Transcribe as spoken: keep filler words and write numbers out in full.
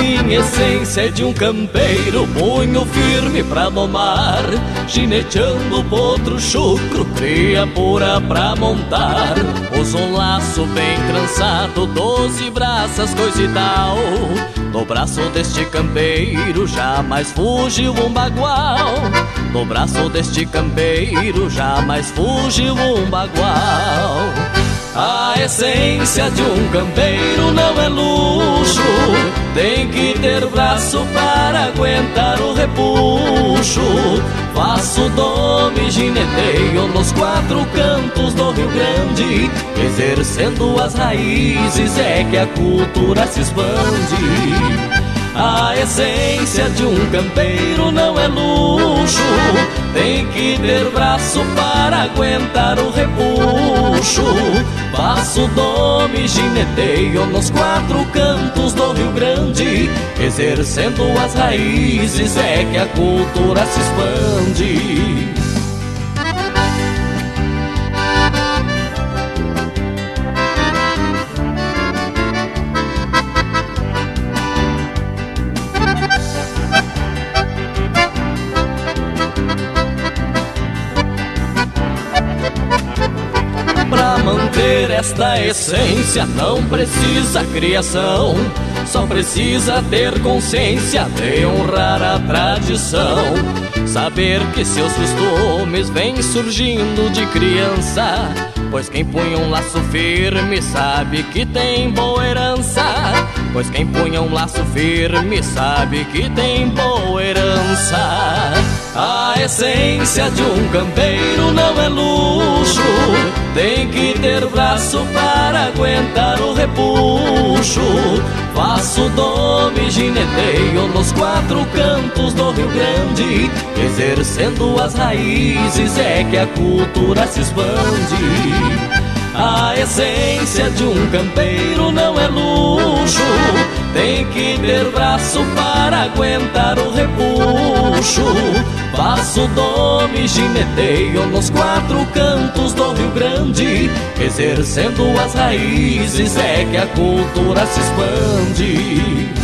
minha essência é de um campeiro, punho firme pra domar, gineteando potro chucro, cria pura pra montar. Uso um laço bem trançado, doze braças, coisa e tal. Do braço deste campeiro jamais fugiu um bagual. Do braço deste campeiro jamais fugiu um bagual. A essência de um campeiro não é luxo, tem que ter braço para aguentar o repuxo. Faço dome, gineteio nos quatro cantos do Rio Grande, exercendo as raízes é que a cultura se expande. A essência de um campeiro não é luxo, tem que ter braço para aguentar o repuxo. Faço dome, gineteio nos quatro cantos do Rio Grande, exercendo as raízes é que a cultura se expande. Pra manter esta essência não precisa criação, só precisa ter consciência de honrar a tradição. Saber que seus costumes vêm surgindo de criança, pois quem punha um laço firme sabe que tem boa herança. Pois quem punha um laço firme sabe que tem boa herança. A essência de um campeiro não é luxo, tem que ter braço para aguentar o repuxo. Faço dome, gineteio nos quatro cantos do Rio Grande, exercendo as raízes é que a cultura se expande. A essência de um campeiro não é luxo, tem que ter braço para aguentar o repuxo. Faço dome, gineteio nos quatro cantos do Rio Grande, exercendo as raízes é que a cultura se expande.